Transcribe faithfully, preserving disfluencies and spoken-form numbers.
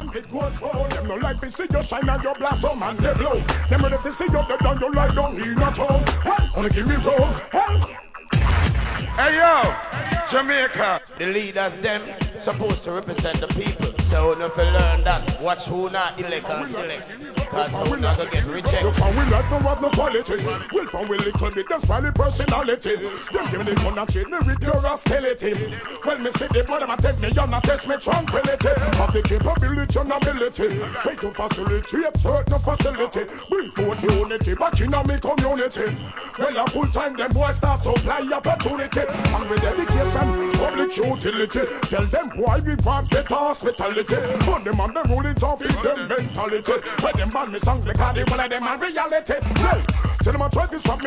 them it goes for. Them no like to see you shine and you blossom and they blow. Them ready to see you dead and you lie down in a tone. Well, wanna give me room. Hey. Hey yo, Jamaica. The leaders them supposed to represent the people. So if you learn that, watch who not elect and select. Cause who not gonna get rejected. You found we like to have no quality. We found we little bit them smiley personality. Them give me the gun and treat me with your hostility. Well me see the boy them a take me on a test me tranquility. Have the capability and ability. Way to facilitate certain facility. Bring forth unity back in me community. Well a full time them boys start supply opportunity. And with dedication, public utility. Tell them why we want better hospitality. Put them on the ruling to feed them mentality. When them ban me songs because they one of them are reality. Well, tell them I try this from me.